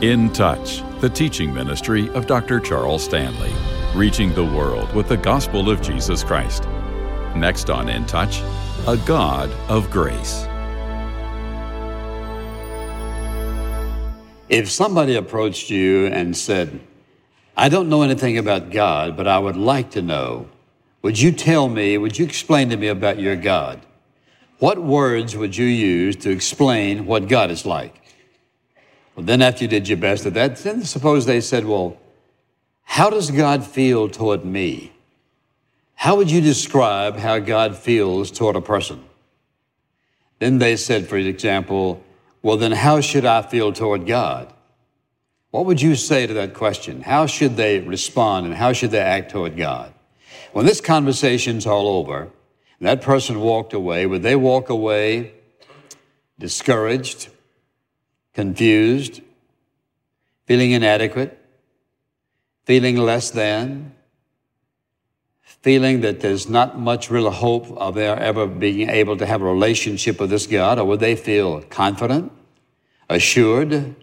In Touch, the teaching ministry of Dr. Charles Stanley, reaching the world with the gospel of Jesus Christ. Next on In Touch, a God of grace. If somebody approached you and said, I don't know anything about God, but I would like to know, would you explain to me about your God? What words would you use to explain what God is like? Well, then after you did your best at that, then suppose they said, well, how does God feel toward me? How would you describe how God feels toward a person? Then they said, for example, well, then how should I feel toward God? What would you say to that question? How should they respond and how should they act toward God? When this conversation's all over, and that person walked away, would they walk away discouraged, confused, feeling inadequate, feeling less than, feeling that there's not much real hope of their ever being able to have a relationship with this God? Or would they feel confident, assured,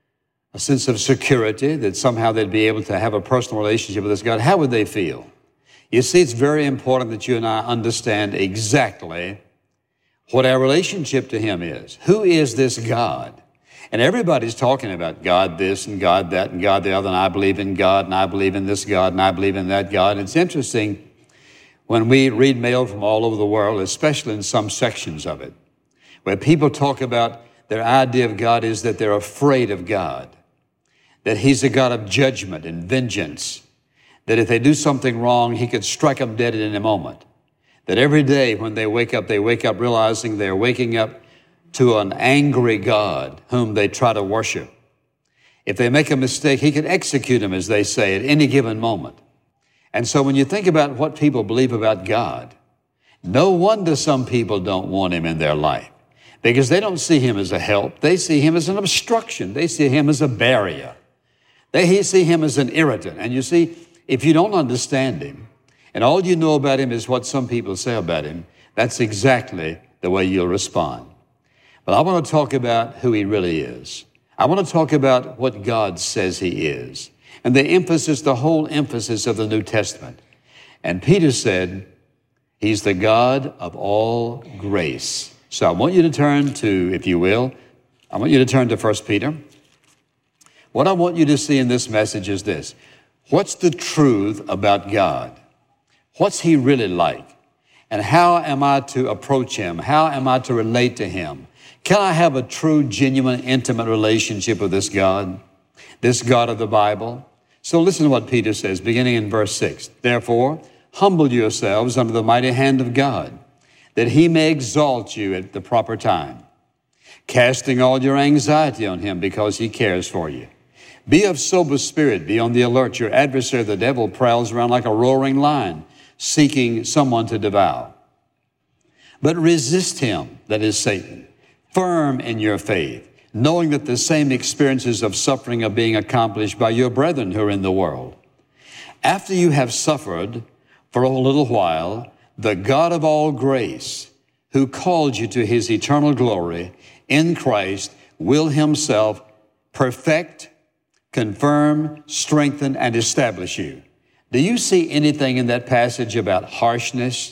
a sense of security that somehow they'd be able to have a personal relationship with this God? How would they feel? You see, it's very important that you and I understand exactly what our relationship to Him is. Who is this God? And everybody's talking about God this and God that and God the other, and I believe in God, and I believe in this God, and I believe in that God. It's interesting when we read mail from all over the world, especially in some sections of it, where people talk about their idea of God is that they're afraid of God, that He's a God of judgment and vengeance, that if they do something wrong, He could strike them dead in a moment, that every day when they wake up realizing they're waking up to an angry God whom they try to worship. If they make a mistake, He can execute them, as they say, at any given moment. And so when you think about what people believe about God, no wonder some people don't want Him in their life, because they don't see Him as a help. They see Him as an obstruction. They see Him as a barrier. They see Him as an irritant. And you see, if you don't understand Him, and all you know about Him is what some people say about Him, that's exactly the way you'll respond. But I want to talk about who He really is. I want to talk about what God says He is. And the whole emphasis of the New Testament. And Peter said, He's the God of all grace. So I want you to turn to, if you will, I want you to turn to 1 Peter. What I want you to see in this message is this. What's the truth about God? What's He really like? And how am I to approach Him? How am I to relate to Him? Can I have a true, genuine, intimate relationship with this God of the Bible? So listen to what Peter says, beginning in verse 6. Therefore, humble yourselves under the mighty hand of God, that He may exalt you at the proper time, casting all your anxiety on Him because He cares for you. Be of sober spirit, be on the alert. Your adversary, the devil, prowls around like a roaring lion, seeking someone to devour. But resist him, that is Satan, firm in your faith, knowing that the same experiences of suffering are being accomplished by your brethren who are in the world. After you have suffered for a little while, the God of all grace, who called you to His eternal glory in Christ, will Himself perfect, confirm, strengthen, and establish you. Do you see anything in that passage about harshness,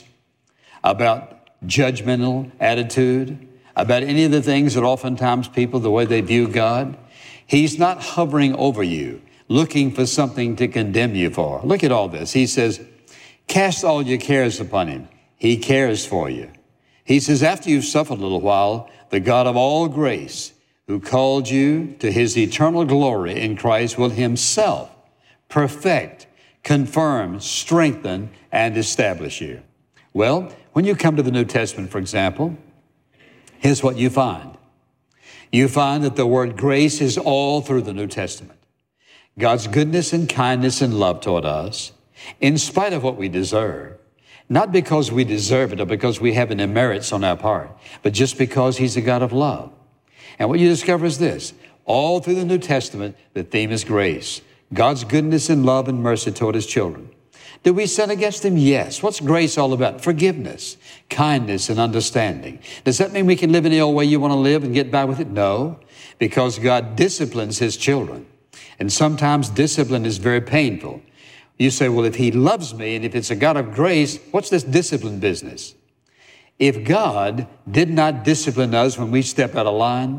about judgmental attitude, about any of the things that oftentimes people, the way they view God? He's not hovering over you, looking for something to condemn you for. Look at all this. He says, cast all your cares upon Him. He cares for you. He says, after you've suffered a little while, the God of all grace, who called you to His eternal glory in Christ, will Himself perfect, confirm, strengthen, and establish you. Well, when you come to the New Testament, for example, here's what you find. You find that the word grace is all through the New Testament. God's goodness and kindness and love toward us, in spite of what we deserve, not because we deserve it or because we have any merits on our part, but just because He's a God of love. And what you discover is this. All through the New Testament, the theme is grace. God's goodness and love and mercy toward His children. Do we sin against him? Yes. What's grace all about? Forgiveness, kindness, and understanding. Does that mean we can live any old way you want to live and get by with it? No, because God disciplines his children. And sometimes discipline is very painful. You say, well, if he loves me and if it's a God of grace, what's this discipline business? If God did not discipline us when we step out of line,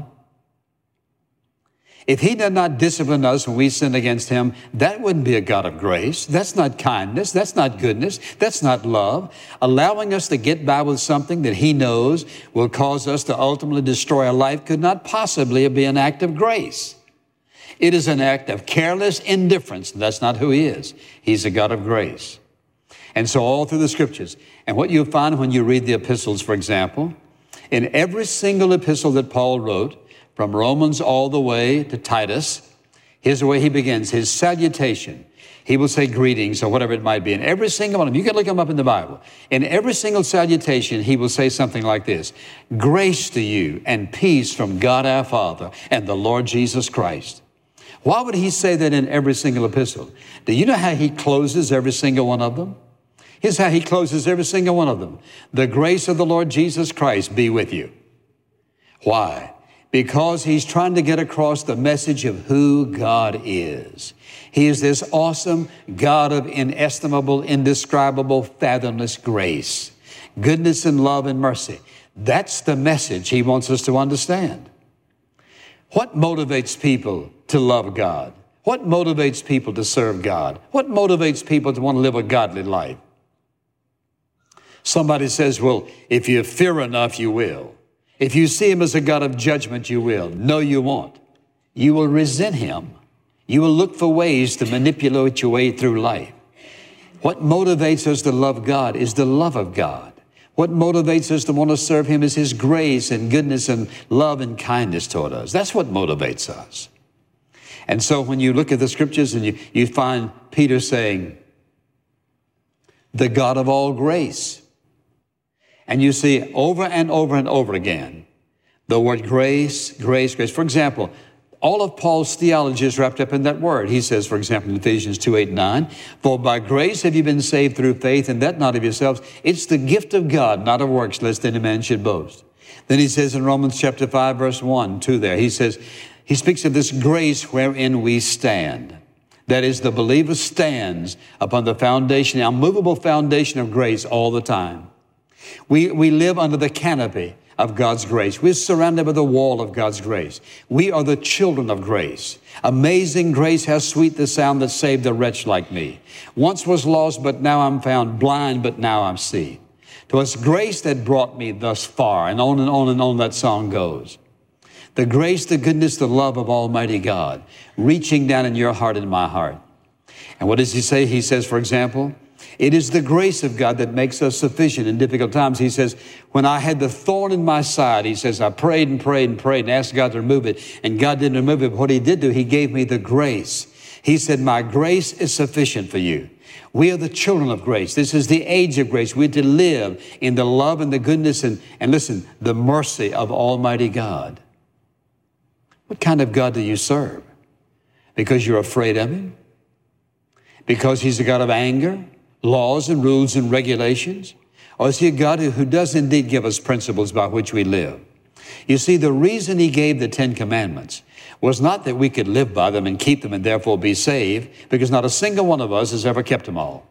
if he did not discipline us when we sin against him, that wouldn't be a God of grace. That's not kindness. That's not goodness. That's not love. Allowing us to get by with something that he knows will cause us to ultimately destroy our life could not possibly be an act of grace. It is an act of careless indifference. That's not who he is. He's a God of grace. And so all through the scriptures, and what you'll find when you read the epistles, for example, in every single epistle that Paul wrote, from Romans all the way to Titus, here's the way he begins, his salutation. He will say greetings or whatever it might be. In every single one of them, you can look them up in the Bible. In every single salutation, he will say something like this: grace to you and peace from God our Father and the Lord Jesus Christ. Why would he say that in every single epistle? Do you know how he closes every single one of them? Here's how he closes every single one of them. The grace of the Lord Jesus Christ be with you. Why? Because he's trying to get across the message of who God is. He is this awesome God of inestimable, indescribable, fathomless grace, goodness and love and mercy. That's the message he wants us to understand. What motivates people to love God? What motivates people to serve God? What motivates people to want to live a godly life? Somebody says, well, if you fear enough, you will. If you see him as a God of judgment, you will. No, you won't. You will resent him. You will look for ways to manipulate your way through life. What motivates us to love God is the love of God. What motivates us to want to serve him is his grace and goodness and love and kindness toward us. That's what motivates us. And so when you look at the scriptures and you find Peter saying, the God of all grace. And you see over and over and over again the word grace, grace, grace. For example, all of Paul's theology is wrapped up in that word. He says, for example, in Ephesians 2:8-9, for by grace have you been saved through faith, and that not of yourselves. It's the gift of God, not of works, lest any man should boast. Then he says in Romans chapter 5, verse 1, 2 there, he says, he speaks of this grace wherein we stand. That is, the believer stands upon the foundation, the unmovable foundation of grace all the time. We live under the canopy of God's grace. We're surrounded by the wall of God's grace. We are the children of grace. Amazing grace, how sweet the sound that saved a wretch like me. Once was lost, but now I'm found, blind, but now I see. 'Twas grace that brought me thus far, and on and on and on that song goes. The grace, the goodness, the love of Almighty God, reaching down in your heart and my heart. And what does he say? He says, for example, it is the grace of God that makes us sufficient in difficult times. He says, when I had the thorn in my side, he says, I prayed and prayed and prayed and asked God to remove it. And God didn't remove it. But what he did do, he gave me the grace. He said, my grace is sufficient for you. We are the children of grace. This is the age of grace. We're to live in the love and the goodness and listen, the mercy of Almighty God. What kind of God do you serve? Because you're afraid of him? Because he's a God of anger? Laws and rules and regulations? Or is he a God who does indeed give us principles by which we live? You see, the reason he gave the 10 Commandments was not that we could live by them and keep them and therefore be saved, because not a single one of us has ever kept them all.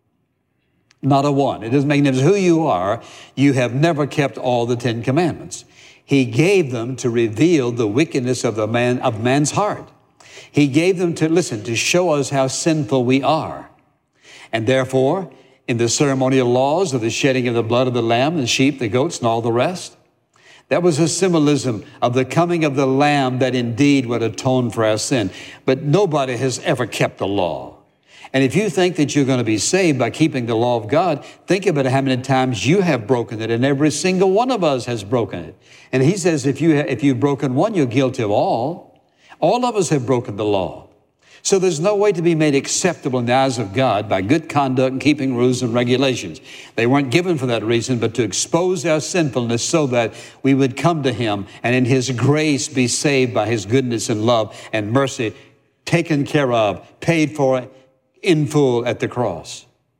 Not a one. It doesn't make any difference who you are. You have never kept all the 10 Commandments. He gave them to reveal the wickedness of man's heart. He gave them to show us how sinful we are. And therefore, in the ceremonial laws of the shedding of the blood of the lamb, the sheep, the goats, and all the rest, that was a symbolism of the coming of the lamb that indeed would atone for our sin. But nobody has ever kept the law. And if you think that you're going to be saved by keeping the law of God, think about how many times you have broken it, and every single one of us has broken it. And he says if you've broken one, you're guilty of all. All of us have broken the law. So there's no way to be made acceptable in the eyes of God by good conduct and keeping rules and regulations. They weren't given for that reason, but to expose our sinfulness so that we would come to him and in his grace be saved by his goodness and love and mercy, taken care of, paid for in full at the cross.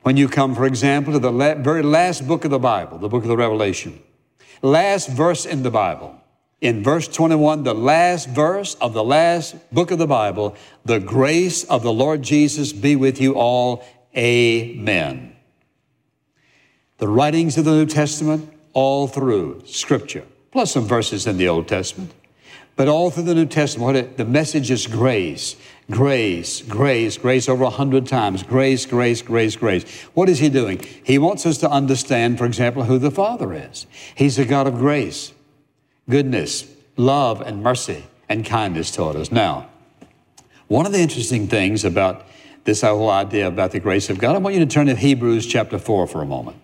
When you come, for example, to the very last book of the Bible, the book of the Revelation, last verse in the Bible, in verse 21, the last verse of the last book of the Bible, the grace of the Lord Jesus be with you all. Amen. The writings of the New Testament, all through Scripture, plus some verses in the Old Testament, but all through the New Testament, the message is grace. Grace, grace, grace over 100 times. Grace, grace, grace, grace. What is he doing? He wants us to understand, for example, who the Father is. He's a God of grace, goodness, love, and mercy, and kindness toward us. Now, one of the interesting things about this whole idea about the grace of God, I want you to turn to Hebrews chapter 4 for a moment.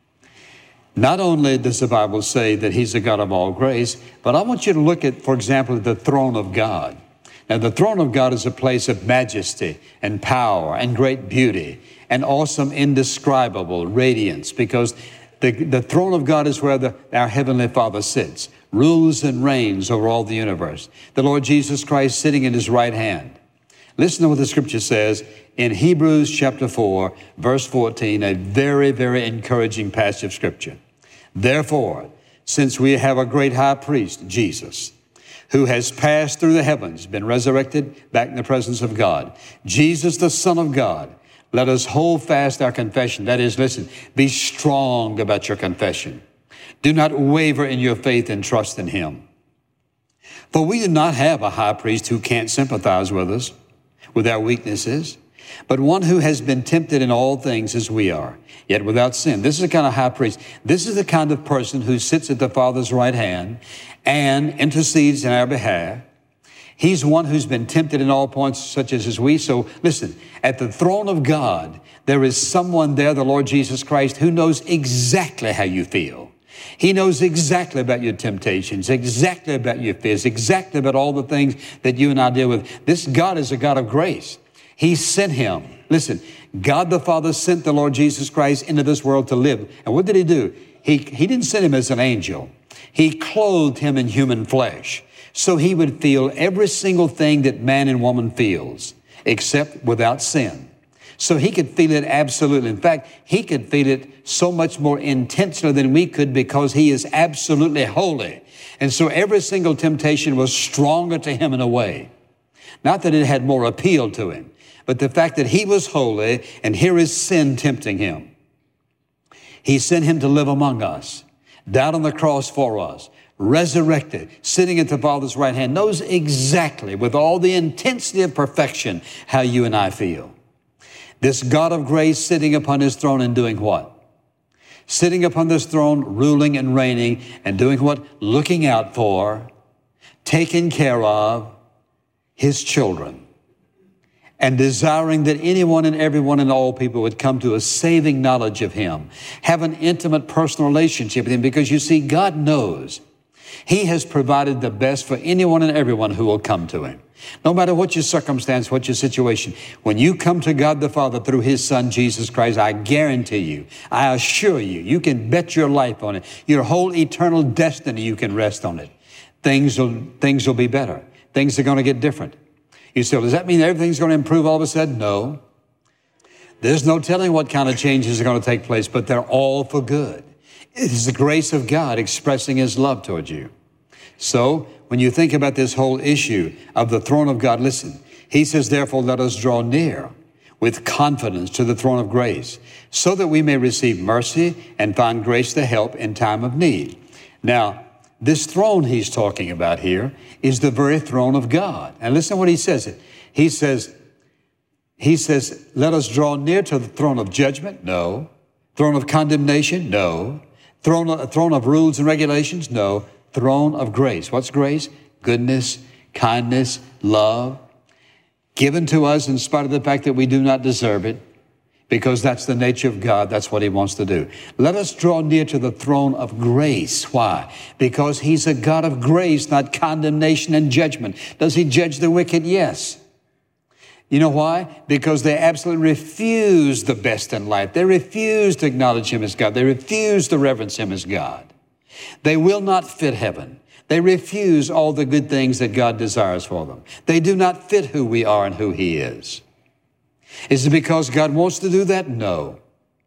Not only does the Bible say that he's a God of all grace, but I want you to look at, for example, the throne of God. Now, the throne of God is a place of majesty and power and great beauty and awesome, indescribable radiance, because the throne of God is where our Heavenly Father sits, rules and reigns over all the universe. The Lord Jesus Christ sitting in his right hand. Listen to what the Scripture says in Hebrews chapter 4, verse 14, a very, very encouraging passage of Scripture. Therefore, since we have a great high priest, Jesus, who has passed through the heavens, been resurrected back in the presence of God, Jesus, the Son of God, let us hold fast our confession. That is, listen, be strong about your confession. Do not waver in your faith and trust in him. For we do not have a high priest who can't sympathize with us, with our weaknesses, but one who has been tempted in all things as we are, yet without sin. This is the kind of high priest. This is the kind of person who sits at the Father's right hand and intercedes in our behalf. He's one who's been tempted in all points such as we. So listen, at the throne of God, there is someone there, the Lord Jesus Christ, who knows exactly how you feel. He knows exactly about your temptations, exactly about your fears, exactly about all the things that you and I deal with. This God is a God of grace. He sent him. Listen, God the Father sent the Lord Jesus Christ into this world to live. And what did he do? He didn't send him as an angel. He clothed him in human flesh so he would feel every single thing that man and woman feels, except without sin. So he could feel it absolutely. In fact, he could feel it so much more intensely than we could because he is absolutely holy. And so every single temptation was stronger to him in a way. Not that it had more appeal to him, but the fact that he was holy and here is sin tempting him. He sent him to live among us, died on the cross for us, resurrected, sitting at the Father's right hand, knows exactly with all the intensity of perfection how you and I feel. This God of grace sitting upon his throne and doing what? Sitting upon this throne, ruling and reigning and doing what? Looking out for, taking care of his children, and desiring that anyone and everyone and all people would come to a saving knowledge of him, have an intimate personal relationship with him, because you see, God knows he has provided the best for anyone and everyone who will come to him. No matter what your circumstance, what your situation, when you come to God the Father through his Son, Jesus Christ, I guarantee you, I assure you, you can bet your life on it. Your whole eternal destiny, you can rest on it. Things will be better. Things are going to get different. You say, well, does that mean everything's going to improve all of a sudden? No. There's no telling what kind of changes are going to take place, but they're all for good. It is the grace of God expressing his love towards you. So when you think about this whole issue of the throne of God, listen, he says, therefore, let us draw near with confidence to the throne of grace so that we may receive mercy and find grace to help in time of need. Now, this throne he's talking about here is the very throne of God. And listen to what he says. He says, let us draw near to the throne of judgment? No. Throne of condemnation? No. Throne of rules and regulations? No. Throne of grace. What's grace? Goodness, kindness, love, given to us in spite of the fact that we do not deserve it, because that's the nature of God. That's what he wants to do. Let us draw near to the throne of grace. Why? Because he's a God of grace, not condemnation and judgment. Does he judge the wicked? Yes. You know why? Because they absolutely refuse the best in life. They refuse to acknowledge him as God. They refuse to reverence him as God. They will not fit heaven. They refuse all the good things that God desires for them. They do not fit who we are and who he is. Is it because God wants to do that? No.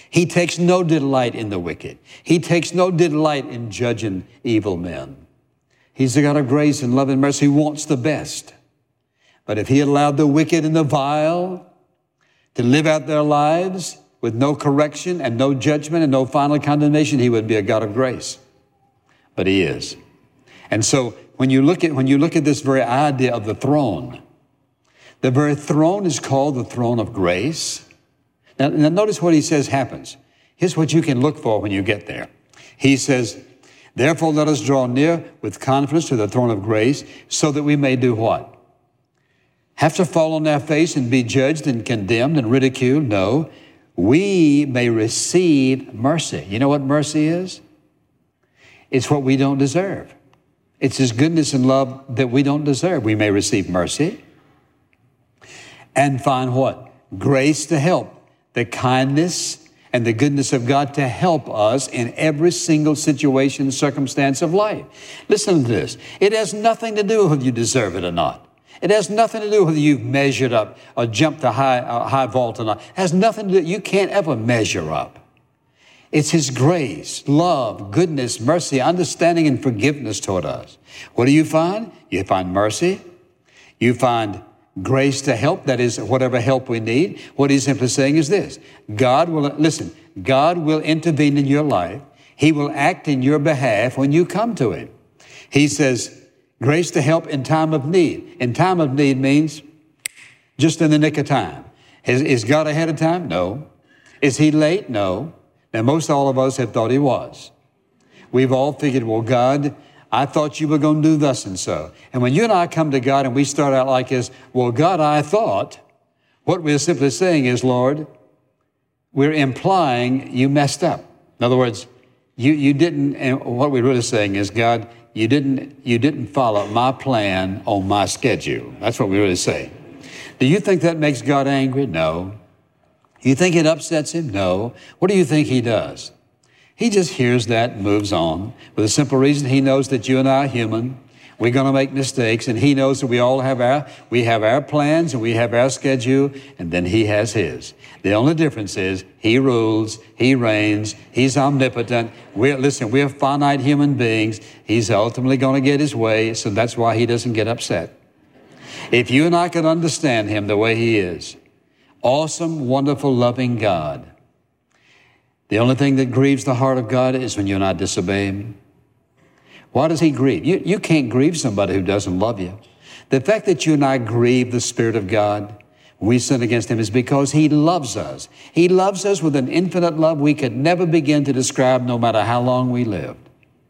He takes no delight in the wicked. He takes no delight in judging evil men. He's the God of grace and love and mercy. He wants the best. But if he allowed the wicked and the vile to live out their lives with no correction and no judgment and no final condemnation, he would be a God of grace. But he is. And so when you look at this very idea of the throne, the very throne is called the throne of grace. Now notice what he says happens. Here's what you can look for when you get there. He says, therefore let us draw near with confidence to the throne of grace so that we may do what? Have to fall on our face and be judged and condemned and ridiculed? No. We may receive mercy. You know what mercy is? It's what we don't deserve. It's his goodness and love that we don't deserve. We may receive mercy and find what? Grace to help. The kindness and the goodness of God to help us in every single situation, circumstance of life. Listen to this. It has nothing to do with whether you deserve it or not. It has nothing to do with whether you've measured up or jumped a high vault or not. It has nothing to do. You can't ever measure up. It's his grace, love, goodness, mercy, understanding, and forgiveness toward us. What do you find? You find mercy. You find grace to help, that is, whatever help we need. What he's simply saying is this. God will intervene in your life. He will act in your behalf when you come to him. He says, grace to help in time of need. In time of need means just in the nick of time. Is God ahead of time? No. Is he late? No. Now, most all of us have thought he was. We've all figured, well, God, I thought you were going to do thus and so. And when you and I come to God and we start out like this, well, God, I thought, what we're simply saying is, Lord, we're implying you messed up. In other words, you didn't, and what we're really saying is, God, you didn't follow my plan on my schedule. That's what we really say. Do you think that makes God angry? No. You think it upsets him? No. What do you think he does? He just hears that and moves on. For the simple reason he knows that you and I are human. We're going to make mistakes, and he knows that we have our plans and we have our schedule, and then he has his. The only difference is he rules, he reigns, he's omnipotent. We're finite human beings. He's ultimately going to get his way, so that's why he doesn't get upset. If you and I could understand him the way he is, awesome, wonderful, loving God, the only thing that grieves the heart of God is when you and I disobey him. Why does he grieve? You can't grieve somebody who doesn't love you. The fact that you and I grieve the Spirit of God, we sin against him, is because he loves us. He loves us with an infinite love we could never begin to describe, no matter how long we lived.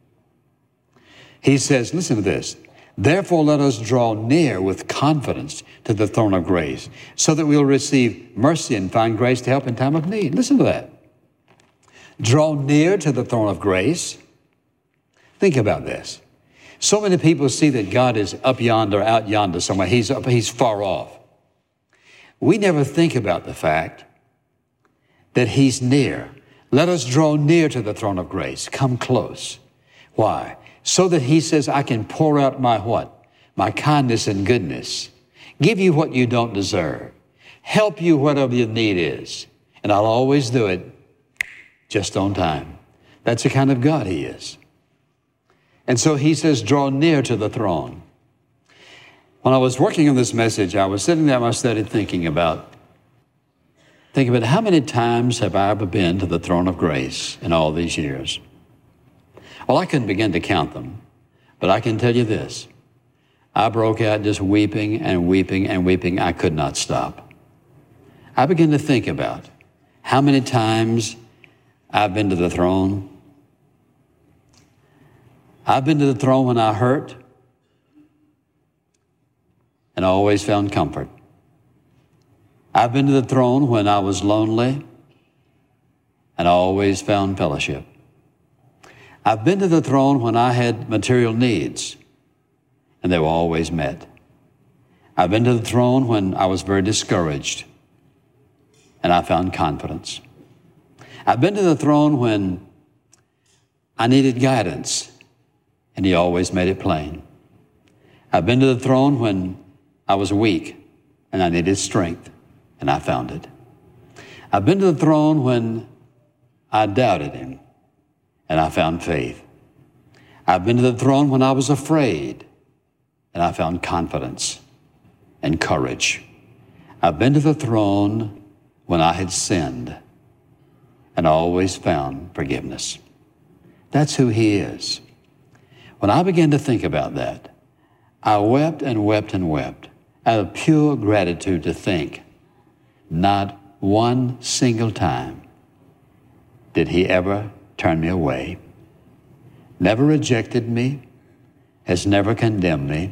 He says, listen to this, therefore let us draw near with confidence to the throne of grace, so that we'll receive mercy and find grace to help in time of need. Listen to that. Draw near to the throne of grace. Think about this. So many people see that God is up yonder, out yonder somewhere. He's far off. We never think about the fact that he's near. Let us draw near to the throne of grace. Come close. Why? So that he says, I can pour out my what? My kindness and goodness. Give you what you don't deserve. Help you whatever your need is. And I'll always do it just on time. That's the kind of God he is. And so he says, draw near to the throne. When I was working on this message, I was sitting there in my study thinking about how many times have I ever been to the throne of grace in all these years? Well, I couldn't begin to count them, but I can tell you this. I broke out just weeping and weeping and weeping. I could not stop. I began to think about how many times I've been to the throne. I've been to the throne when I hurt, and I always found comfort. I've been to the throne when I was lonely, and I always found fellowship. I've been to the throne when I had material needs, and they were always met. I've been to the throne when I was very discouraged, and I found confidence. I've been to the throne when I needed guidance, and he always made it plain. I've been to the throne when I was weak and I needed strength, and I found it. I've been to the throne when I doubted him, and I found faith. I've been to the throne when I was afraid, and I found confidence and courage. I've been to the throne when I had sinned, and I always found forgiveness. That's who he is. When I began to think about that, I wept and wept and wept out of pure gratitude to think, not one single time did he ever turn me away, never rejected me, has never condemned me,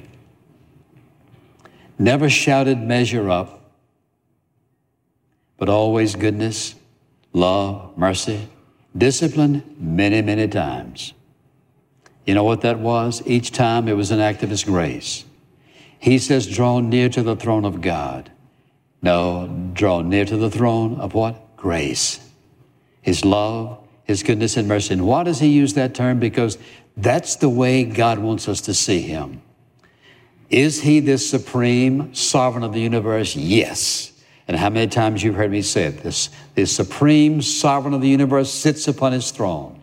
never shouted measure up, but always goodness, love, mercy, discipline many, many times. You know what that was? Each time it was an act of his grace. He says, draw near to the throne of God. No, draw near to the throne of what? Grace. His love, his goodness and mercy. And why does he use that term? Because that's the way God wants us to see him. Is he this supreme sovereign of the universe? Yes. And how many times you've heard me say it? This supreme sovereign of the universe sits upon his throne.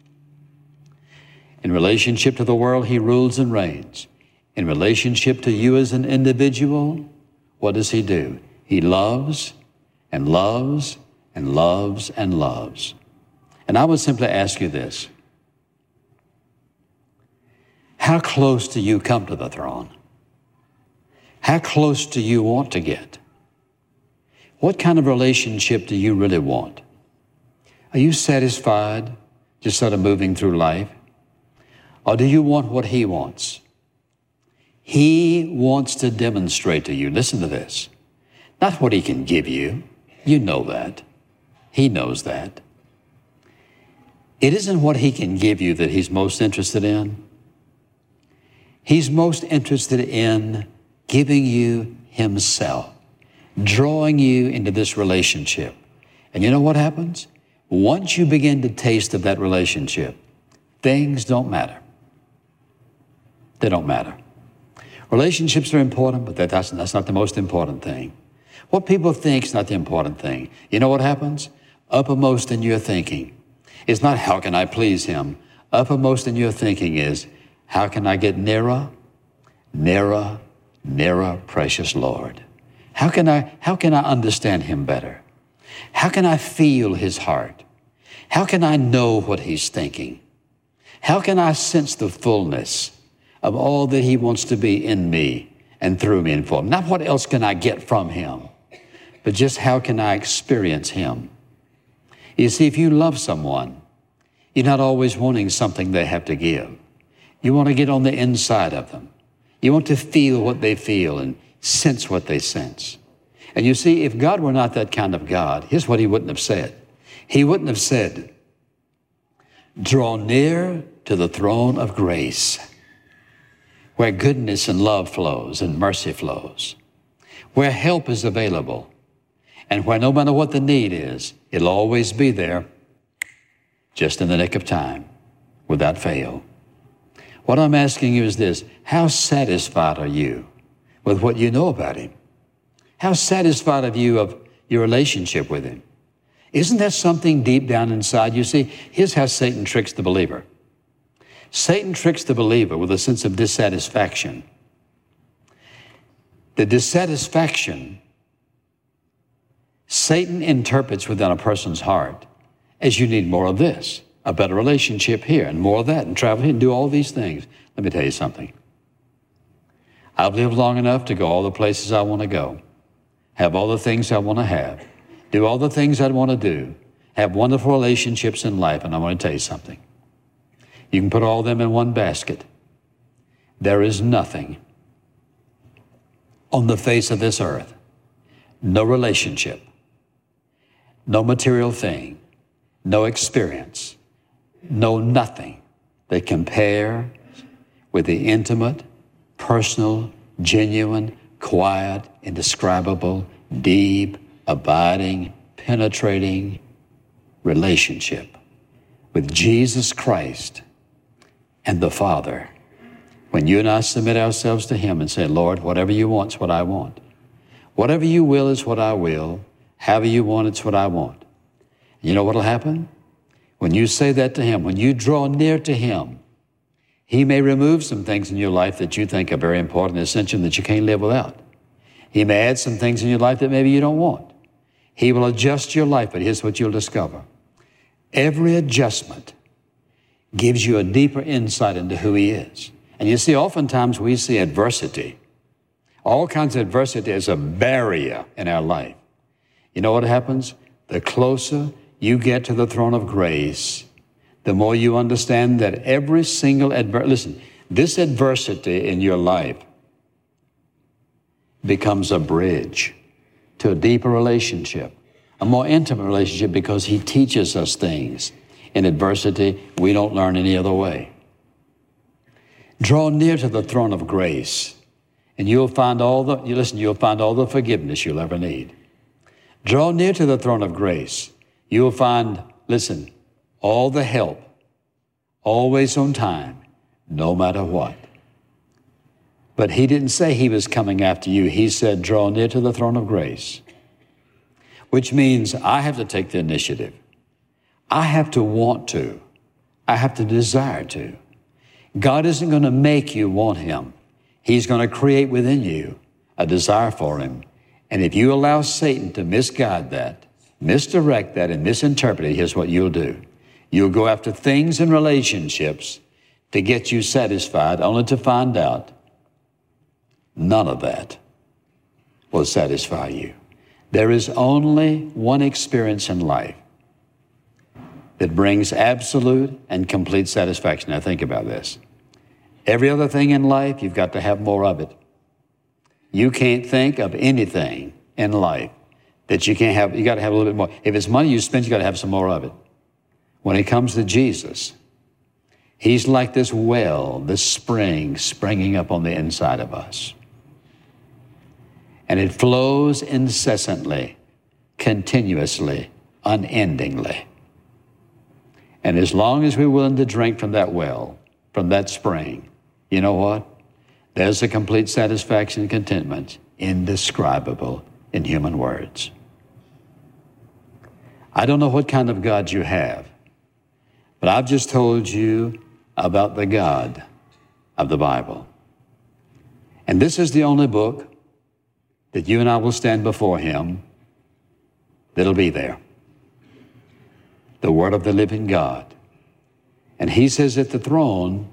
In relationship to the world, he rules and reigns. In relationship to you as an individual, what does he do? He loves and loves and loves and loves. And I would simply ask you this. How close do you come to the throne? How close do you want to get? What kind of relationship do you really want? Are you satisfied just sort of moving through life? Or do you want what he wants? He wants to demonstrate to you, listen to this, not what he can give you. You know that. He knows that. It isn't what he can give you that he's most interested in. He's most interested in giving you himself, drawing you into this relationship. And you know what happens? Once you begin to taste of that relationship, things don't matter. They don't matter. Relationships are important, but that's not the most important thing. What people think is not the important thing. You know what happens? Uppermost in your thinking is not how can I please him. Uppermost in your thinking is how can I get nearer, nearer, nearer, precious Lord. How can I understand him better? How can I feel his heart? How can I know what he's thinking? How can I sense the fullness of all that he wants to be in me and through me and for me? Not what else can I get from him, but just how can I experience him? You see, if you love someone, you're not always wanting something they have to give. You want to get on the inside of them. You want to feel what they feel and sense what they sense. And you see, if God were not that kind of God, here's what he wouldn't have said. He wouldn't have said, draw near to the throne of grace, where goodness and love flows and mercy flows, where help is available, and where no matter what the need is, it'll always be there, just in the nick of time, without fail. What I'm asking you is this: how satisfied are you with what you know about him? How satisfied are you of your relationship with him? Isn't that something deep down inside? You see, here's how Satan tricks the believer. Satan tricks the believer with a sense of dissatisfaction. The dissatisfaction Satan interprets within a person's heart as you need more of this, a better relationship here, and more of that, and travel here, and do all these things. Let me tell you something. I've lived long enough to go all the places I want to go, have all the things I want to have, do all the things I want to do, have wonderful relationships in life, and I want to tell you something. You can put all of them in one basket. There is nothing on the face of this earth, no relationship, no material thing, no experience, no nothing that compares with the intimate, personal, genuine, quiet, indescribable, deep, abiding, penetrating relationship with Jesus Christ and the Father. When you and I submit ourselves to him and say, Lord, whatever you want is what I want. Whatever you will is what I will. However you want, it's what I want. And you know what will happen? When you say that to him, when you draw near to him, he may remove some things in your life that you think are very important and essential that you can't live without. He may add some things in your life that maybe you don't want. He will adjust your life, but here's what you'll discover. Every adjustment gives you a deeper insight into who he is. And you see, oftentimes we see adversity, all kinds of adversity as a barrier in our life. You know what happens? The closer you get to the throne of grace, the more you understand that every single listen, this adversity in your life becomes a bridge to a deeper relationship, a more intimate relationship, because he teaches us things in adversity we don't learn any other way. Draw near to the throne of grace, and you'll find you'll find all the forgiveness you'll ever need. Draw near to the throne of grace. You'll find, all the help, always on time, no matter what. But he didn't say he was coming after you. He said, draw near to the throne of grace, which means I have to take the initiative. I have to want to. I have to desire to. God isn't going to make you want him. He's going to create within you a desire for him. And if you allow Satan to misguide that, misdirect that, and misinterpret it, here's what you'll do. You'll go after things and relationships to get you satisfied, only to find out none of that will satisfy you. There is only one experience in life that brings absolute and complete satisfaction. Now think about this. Every other thing in life, you've got to have more of it. You can't think of anything in life that you can't have. You got to have a little bit more. If it's money you spend, you got to have some more of it. When it comes to Jesus, he's like this well, this spring springing up on the inside of us. And it flows incessantly, continuously, unendingly. And as long as we're willing to drink from that well, from that spring, you know what? There's a complete satisfaction and contentment, indescribable in human words. I don't know what kind of God you have, but I've just told you about the God of the Bible. And this is the only book that you and I will stand before him that'll be there. The Word of the living God. And he says at the throne,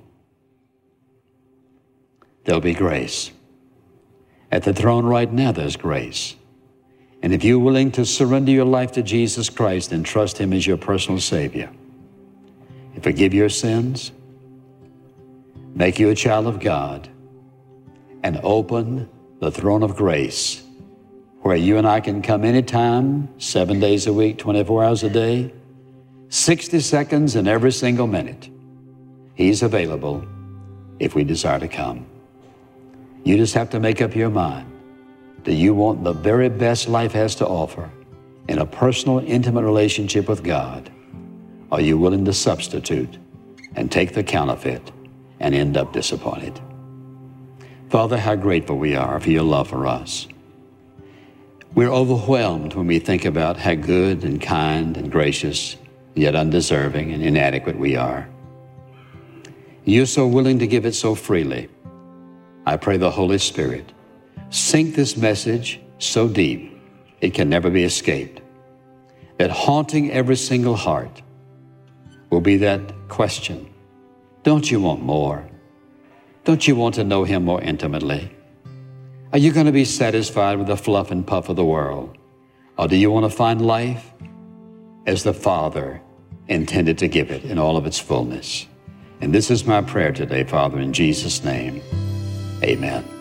there'll be grace. At the throne right now, there's grace. And if you're willing to surrender your life to Jesus Christ and trust him as your personal Savior, and forgive your sins, make you a child of God, and open the throne of grace where you and I can come anytime, 7 days a week, 24 hours a day, 60 seconds in every single minute. He's available if we desire to come. You just have to make up your mind. Do you want the very best life has to offer in a personal, intimate relationship with God? Are you willing to substitute and take the counterfeit and end up disappointed? Father, how grateful we are for your love for us. We're overwhelmed when we think about how good and kind and gracious, yet undeserving and inadequate we are. You're so willing to give it so freely. I pray the Holy Spirit sink this message so deep it can never be escaped, that haunting every single heart will be that question, don't you want more? Don't you want to know him more intimately? Are you going to be satisfied with the fluff and puff of the world? Or do you want to find life as the Father intended to give it in all of its fullness? And this is my prayer today, Father, in Jesus' name. Amen.